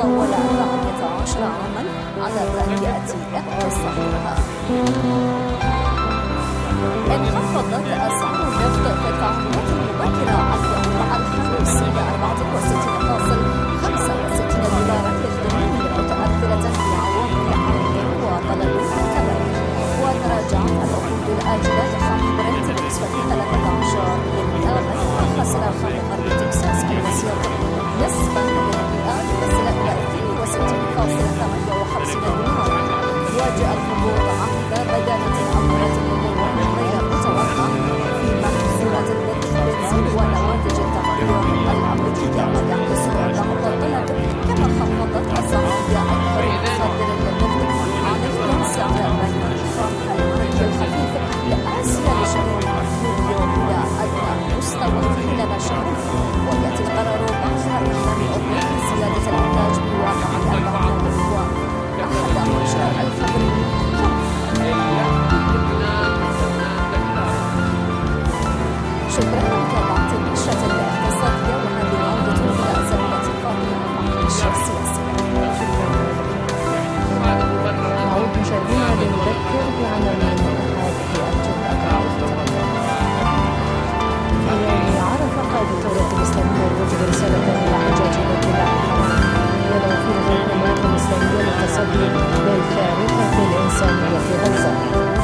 طول 18 عاما على تهيئة اقتصادها. انخفضت أسعار النفط في التعاملات المبكرة اليوم الخميس إلى 64.65 دولارا للبرميل، متأثرة بعوامل حرب وطلب كبري. وتراجعت العقود الآجلة لخام برنت بنسبة 13%، بينما خسر خام غرب تكساس الوسيط نصفا بالمئة ليصل إلى 62.58 دولار. وجاء الهبوط عقب بدانة الأموال النمو غير متوقع في محصولات البنزين ونواتج التقرير الأمريكية، ما يعكس ضغط الطلب. كما خفضت أسعار أكثر مصادر للنفط عالميا سعر بين الخام الأمريكي الخفيف لآسيا لشهر يوليو إلى أدنى مستوى خلال شهرين. ويأتي القرار بعد إعلان أوبك زيادة الإنتاج بواقع 11,000 برميل. شكرا لمتابعة النشرة الاقتصادية، وهذه عودة إلى زميلة فاطمة مع النشرة السياسية. نعود مشاهدينا لنذكر بعناوين هذه الجولة. في يوم عرفة قائد الدولة الإسلامية يوجه رسالة إلى حجاج بيت الله الحرام يدعو فيها الحكومات الإسلامية للتصدي للكارثة الإنسانية في غزة.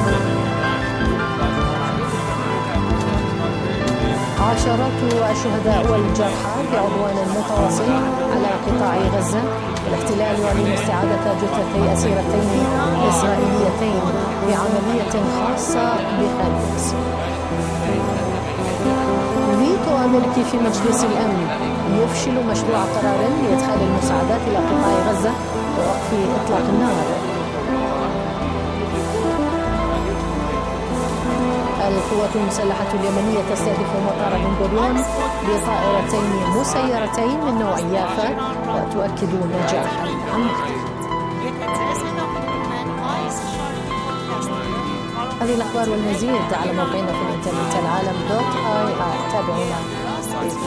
عشرات الشهداء والجرحى بعدوان متواصل على قطاع غزة. الاحتلال يعلن استعادة جثتي أسيرتين إسرائيليتين بعملية خاصة بخان يونس. فيتو أمريكي في مجلس الأمن يفشل مشروع قرار لإدخال المساعدات إلى قطاع غزة ووقف إطلاق النار. القوات المسلحة اليمنية تستهدف مطار بن غوريون بطائرتين مسيرتين من نوع يافا وتؤكد نجاح العمل. هذه الأخبار والمزيد على موقعنا في الإنترنت العالم.ir. تابعونا بإذن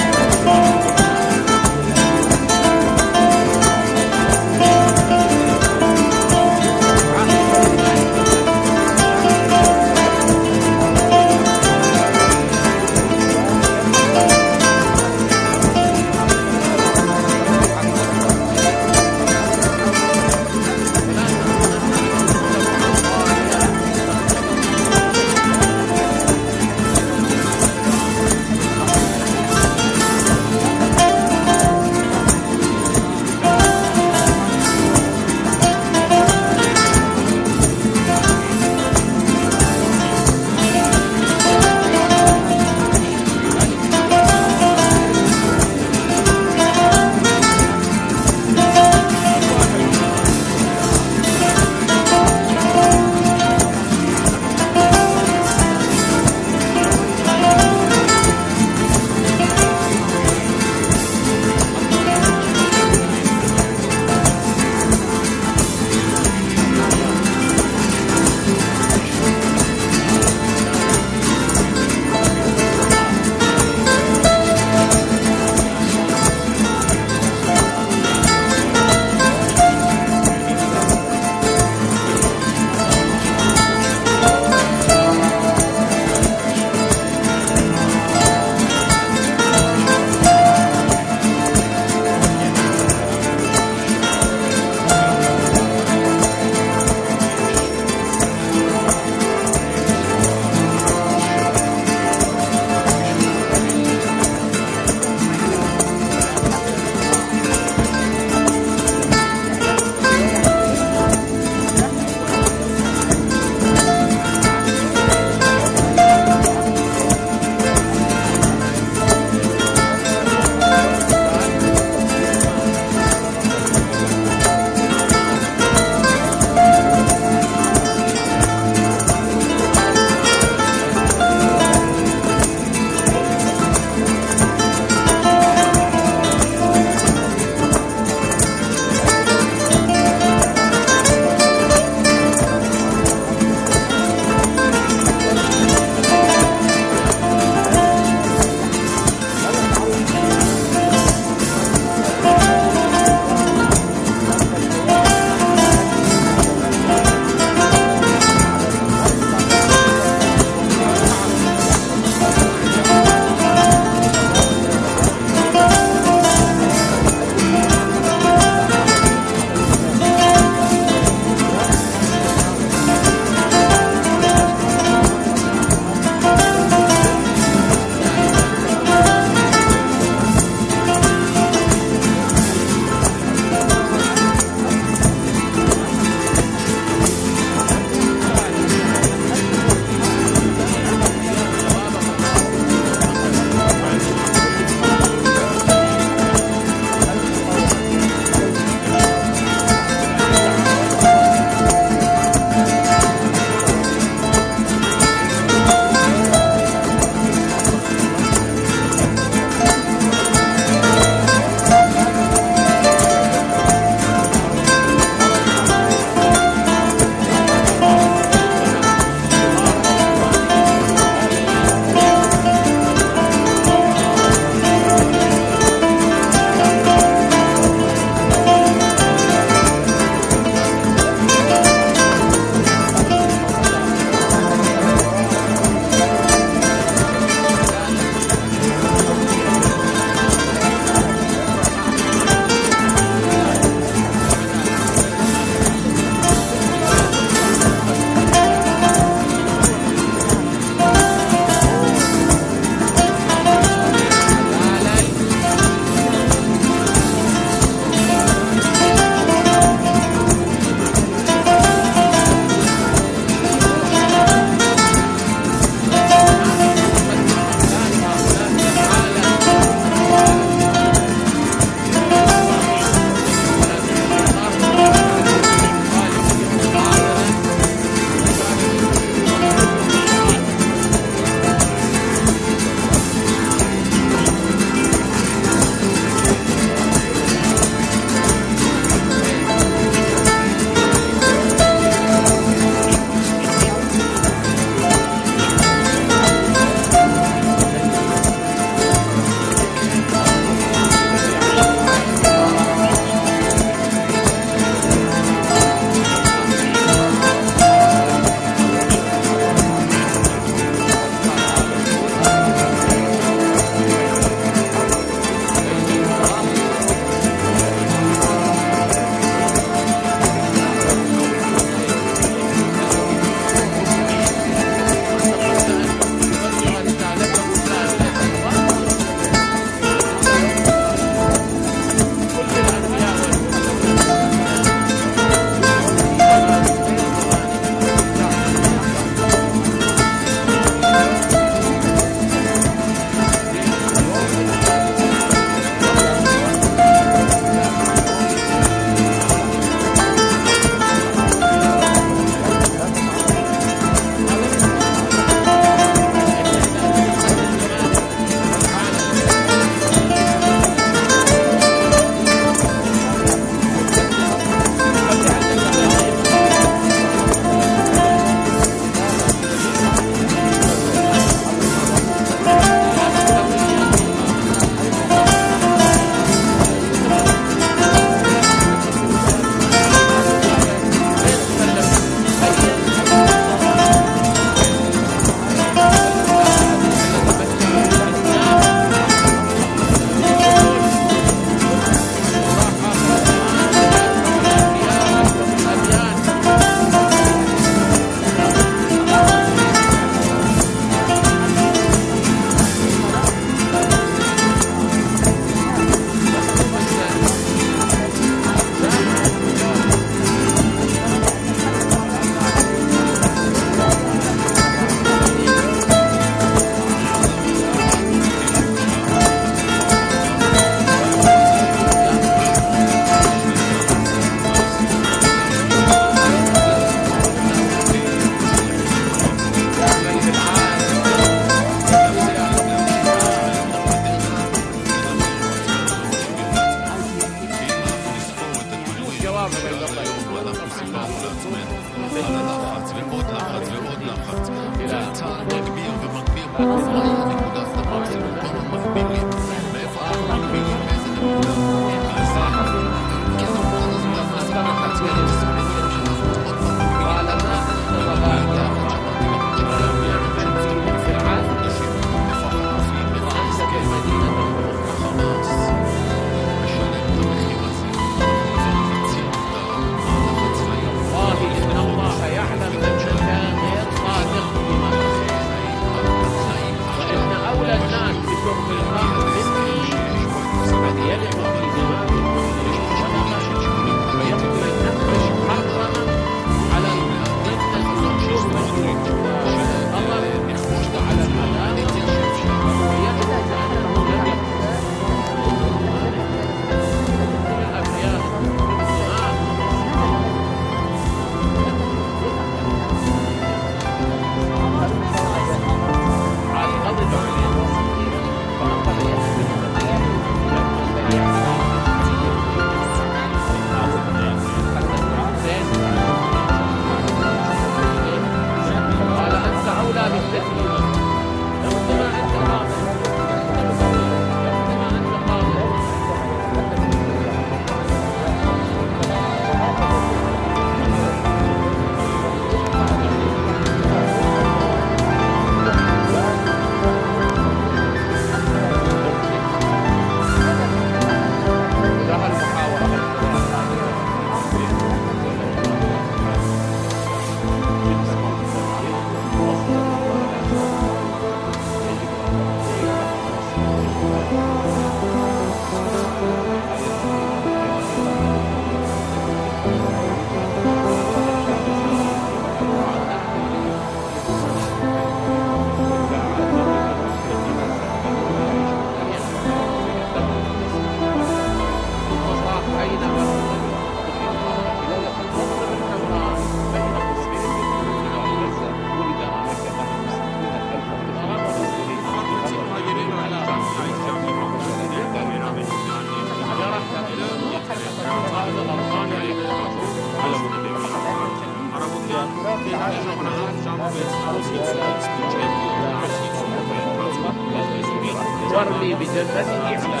ورمي بجسده على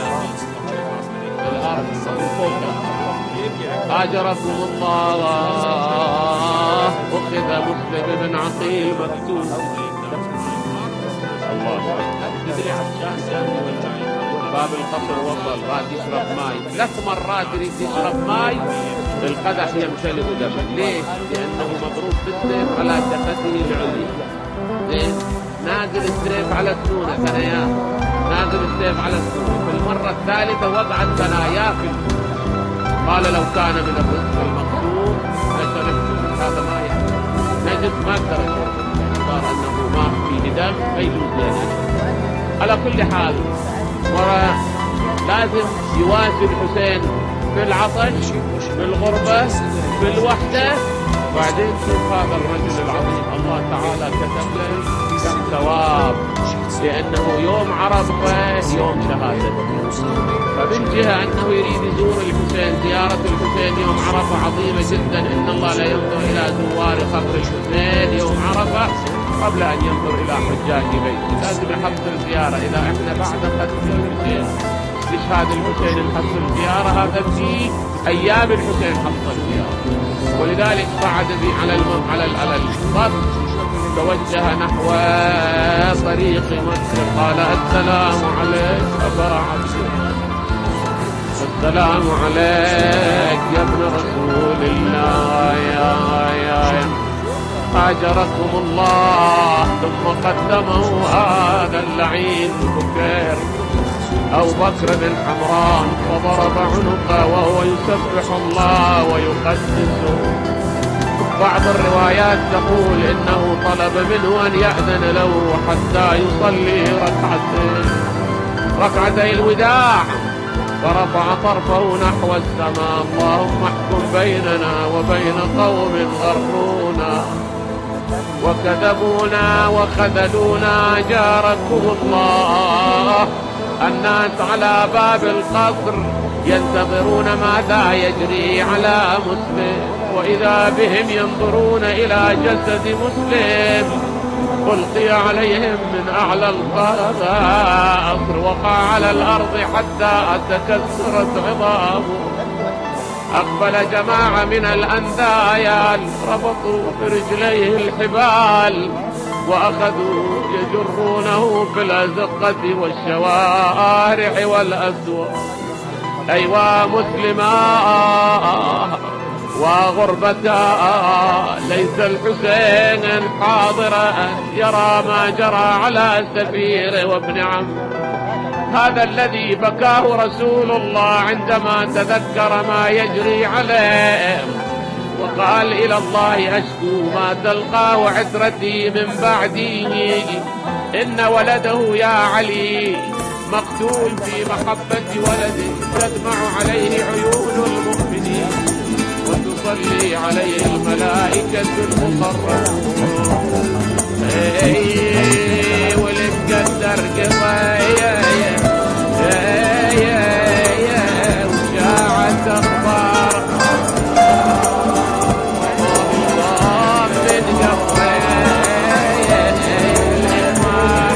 الأرض من فوق. أجركم الله. أخذ مسلم بن عقيل مكتوب. الله باب القصر وصل راد يشرب ماي 3 مرات يريد يشرب ماي القدح يمتلئ دما. ليش؟ لأنه مضروب بالسيف على جسده العلوي. زين نازل السيف على السنة ثناياه، نازل السيف على السنة. في المرة الثالثة وقعت ثناياه في السنة. قال لو كان من الرزق المقصود لشربت. هذا ما يعني نجد ما ترك صار أنه ما فيه دم فيجوز له. على كل حال لازم يواسي الحسين في العطش، في الغربة، في الوحدة. بعدين شوف هذا الرجل العظيم الله تعالى كتب له كم ثواب، لأنه يوم عرفة يوم شهادته. فمن جهة أنه يريد يزور الحسين، زيارة الحسين يوم عرفة عظيمة جدا. إن الله لا ينظر إلى زوار قبر الحسين يوم عرفة قبل أن ينظر إلى حجاج بيته. لازم يحصل زيارة. إذا إحنا بعد ختم الحسين استشهاد الحسين نحصل زيارة، هذا في أيام الحسين حصل زيارة. ولذلك بعد على الخط توجه نحو طريق مكة. قال السلام عليك أبا عبد الله، السلام عليك يا ابن رسول الله، يا أجركم الله. ثم قدمه هذا اللعين بكير أو بكر بن حمران وضرب عنقه وهو يسبح الله ويقدسه. بعض الروايات تقول إنه طلب منه أن يأذن له حتى يصلي ركعتي الوداع، فرفع طرفه نحو السماء. اللهم احكم بيننا وبين قوم غرونا وكذبونا وخذلونا. جاركم الله. الناس على باب القصر ينتظرون ماذا يجري على مسلم، وإذا بهم ينظرون إلى جسد مسلم ألقي عليهم من أعلى القصر وقع على الأرض حتى تكسرت عظامه. أقبل جماعة من الأندايا ربطوا برجليه الحبال وأخذوا يجرونه في الأزقة والشوارع والأسواق. أيوا مسلما وغربتا ليس الحسين حاضرا يرى ما جرى على سفير وابن عم. هذا الذي بكاه رسول الله عندما تذكر ما يجري عليه وقال إلى الله أشكو ما تلقاه عترتي من بعدي إن ولده يا علي مقتول في محبة ولده تدمع عليه عيون المؤمنين وتصلي عليه الملائكة المقربون. والمقدر قضايا وشاعت أخبار الله من قضايا الإمار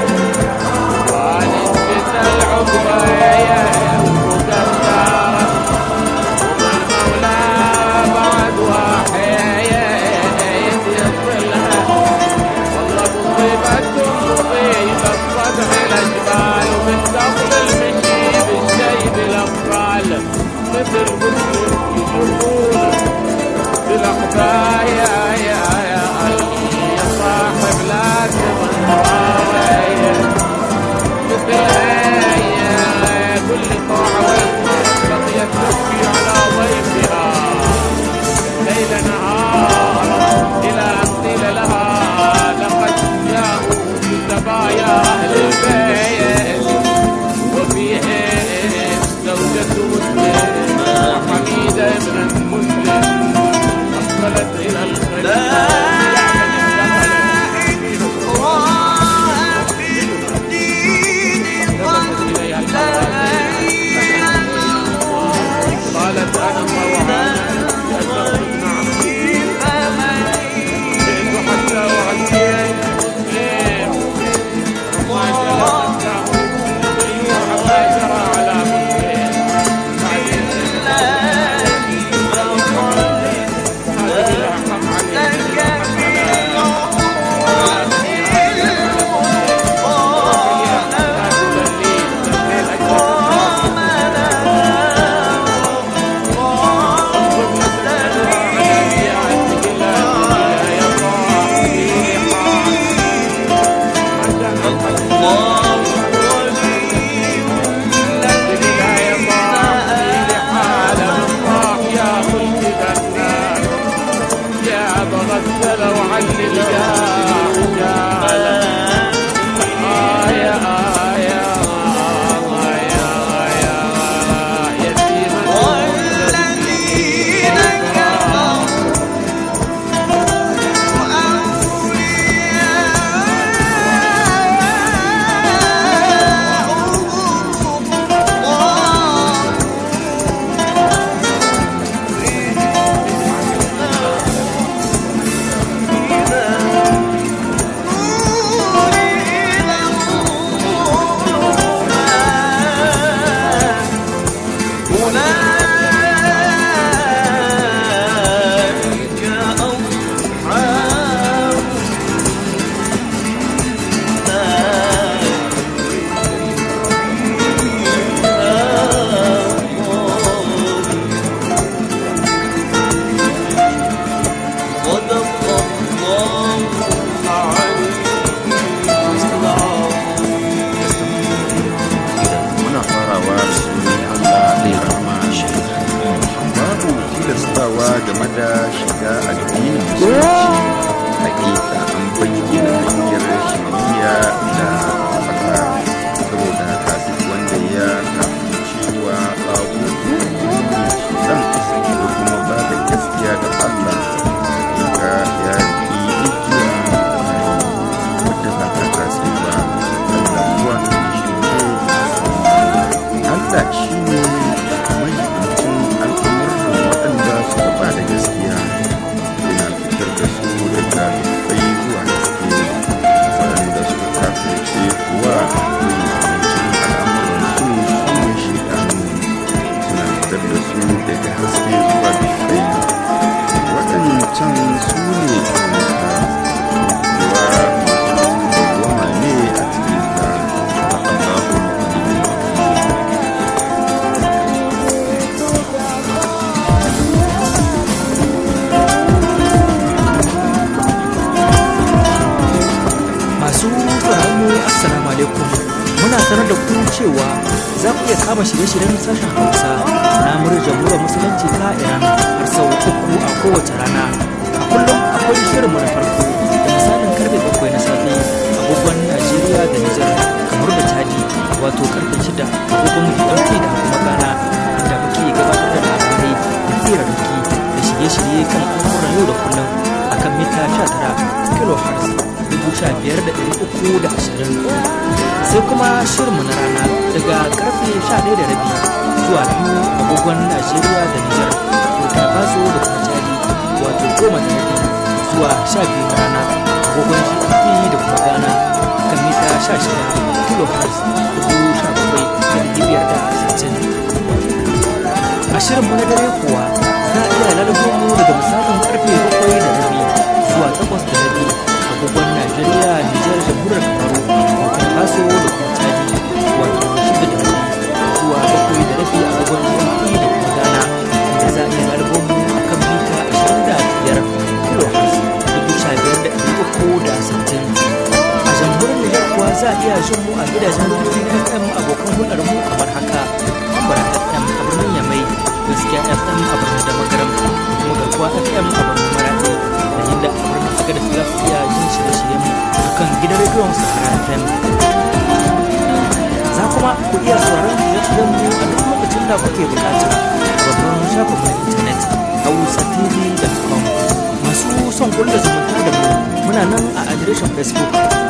ونسكت العقبايا ومقدرة والمولى بعد واحد يصلها. والله مصيبة الصدع الأجبال ومن قبل المشي بالشيب الأطفال مثل مسلم يجرون بالأحبايا يا صاحب لا تغنى مثل كل طاعة بقيت تبكي على ضيفها ليل نهار إلى أن قيل لها لقد جاءوا بزبايا أهل البيت وفيهم زوجة مسلم وحميدة ابن مسلم أقبلت إلى الخير قالت أنا موعدة أشرت النعم جئت حتى وعديت مسلم وما جلست أيها ما جرى على مسلم بعدين هذا بلا حق عليك غسلوا عني alaikum. Muna sanar da ku cewa za ku iya kama shirye-shiryen sashen Hausa na muryar Jamhuriyar Musulunci ta Iran har sau 3 a kowace rana. A kullum akwai shirinmu na farko da misalin karfe 7 na safe agogon Najeriya da Nijar kamar da Chadi, wato karfe 6 agogon GMT da kuma Ghana, inda muke gabatar da labarai da firarraki da shirye-shirye kan al'amuran yau da kullum akan mita 19 kHz 15,320. Sai kuma shirinmu na rana daga karfe 11:30 zuwa 2 agogon Najeriya da Nijar, Burkina Faso da kuma Chadi, wato 10:30 zuwa 12 na rana agogon GMT da kuma Ghana kan mita 16 kHz 17,560. A shirinmu na dare kuwa za a iya lalabo mu daga misalin karfe 7:30 zuwa 8:30 agogon Najeriya, Nijar, Jamhuriyar Kamaru, Burkina Faso da kuma Chadi, wato 6:30 zuwa 7:30 agogon GMT da kuma Ghana, inda za a iya lalabo mu a kan mita 25 kHz 15,360. A jamhuriyar Nijar kuwa za a iya jin mu a gidajen rediyon FM abokan hulɗar mu kamar haka: Bara FM a birnin Yamai, Gaskiya FM a birnin Damagaram, da kuma Garkuwa FM a birnin Maradi, da yadda a birnin Agadez za ku iya jin shirye-shiryen mu a kan gidan rediyon Sahara FM. Za kuma ku iya sauraron shirye-shiryen mu a duk lokacin da kuke bukata a babban shafin mu na intanet hausatv.com. Masu son kulla zumunta da mu muna nan a adireshin Facebook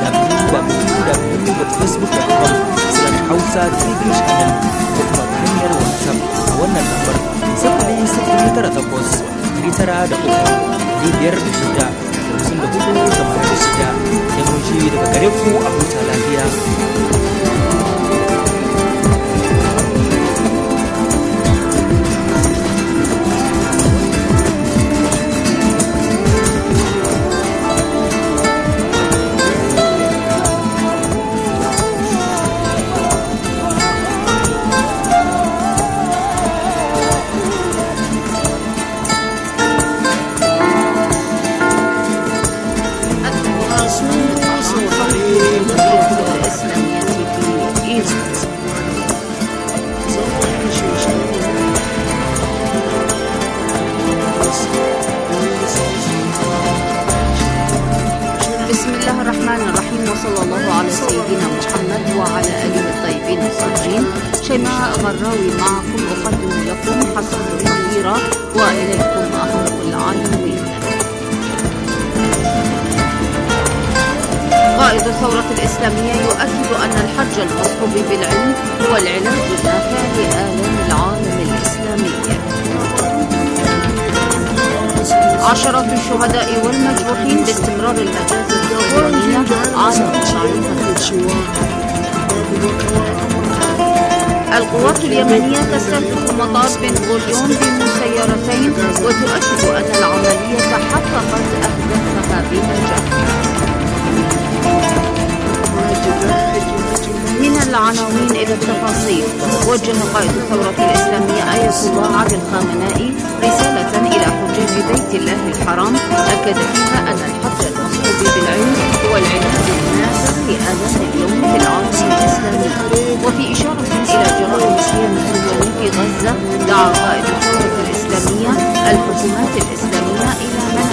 www.facebook.com/hausatv.channel ko kuma ta hanyar WhatsApp a wannan lambar 00983 da mun ji daga gare ku a huta lafiya. بسم الله الرحمن الرحيم، وصلى الله على سيدنا محمد وعلى آله الطيبين الطاهرين. شيماء غراوي معكم، أقدم لكم حسب الظهيرة وإليكم أهم العناوين. قائد الثورة الإسلامية يؤكد أن الحج المصحوب بالعلم هو العلاج النافع لآلام العالم الإسلامي. عشرات الشهداء والمجروحين باستمرار المجازر الإيرانية على مشاعرها. القوات اليمنية تستهدف مطار بن غوريون بمسيرتين وتؤكد أن العملية حققت أهدافها بنجاح. من العناوين إلى التفاصيل. وجه قائد الثورة الإسلامية آية الله علي الخامنائي رسالة إلى حجاج بيت الله الحرام أكد فيها أن الحج المصحوب بالعلم هو العلاج النافع لآلام اليوم في العالم الإسلامي. وفي إشارة إلى جرائم الصهيونية في غزة، دعا قائد الثورة الإسلامية الحكومات الإسلامية إلى منع